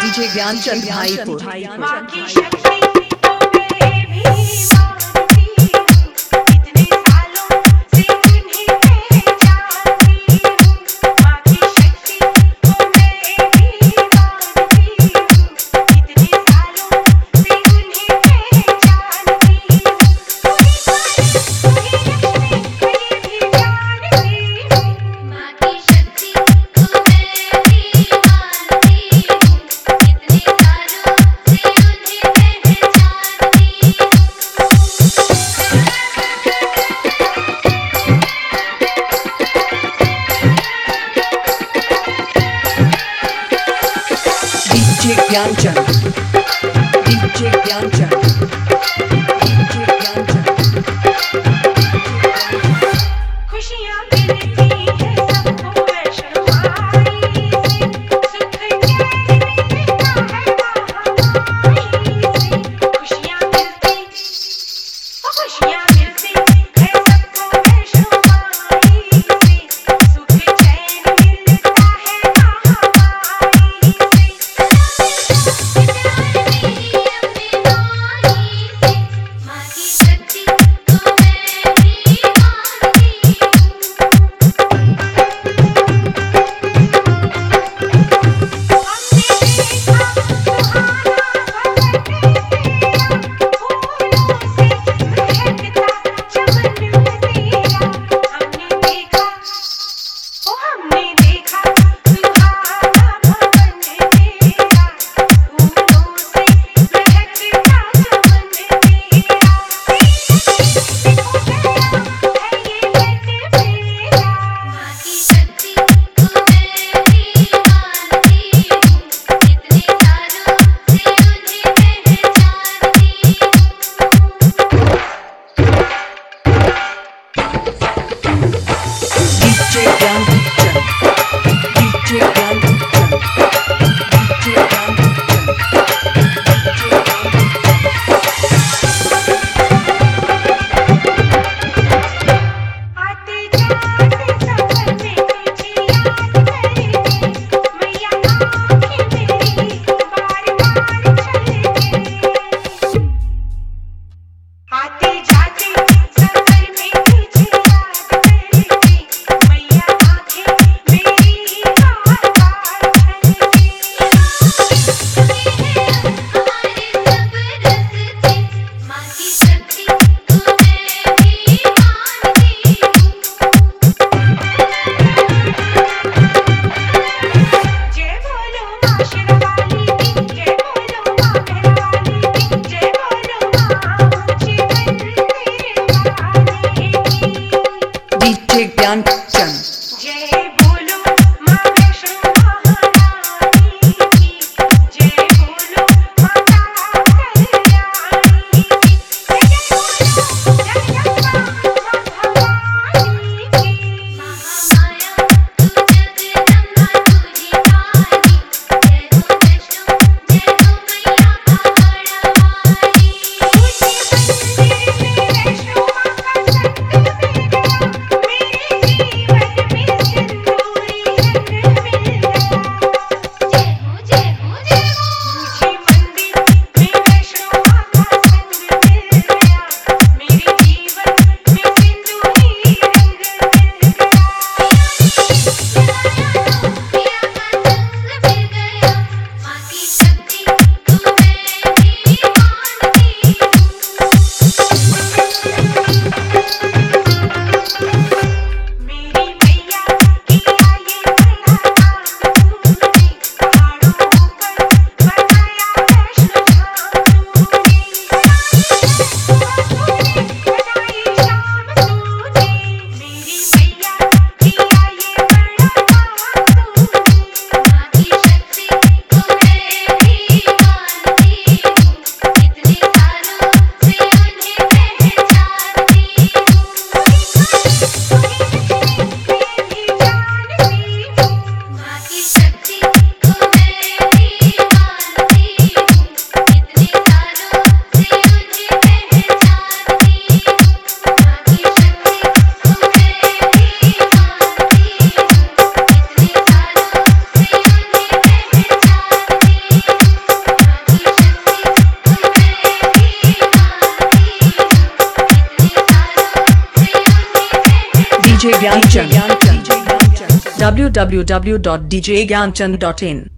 DJ Gyanchand Bhaipur. माँ की शक्ति तो मैं भी मानती हूँ, इतने सालों से उन्हीं पहचानती हूँ। माँ की शक्ति तो मैं भी मानती हूँ, इतने सालों से उन्हीं पहचानती हूँ। वही माँ वही लक्ष्मी कहीं भी जानती हूँ। माँ की शक्ति तो मैं भी मानती हूँ, इतने सालों से उन्हीं पहचानती DJ Gyanchand, DJ Gyanchand, DJ Gyanchand. खुशियाँ मिलती हैं सबको वैष्णवाई से, सुख चैन मिलता है महामाई से। खुशियाँ मिलती हैं सबको वैष्णवाई से, सुख चैन मिलता है महामाई से। प्यार मेरी अपनी माई DJ Gyanchand. www.djgyanchand.in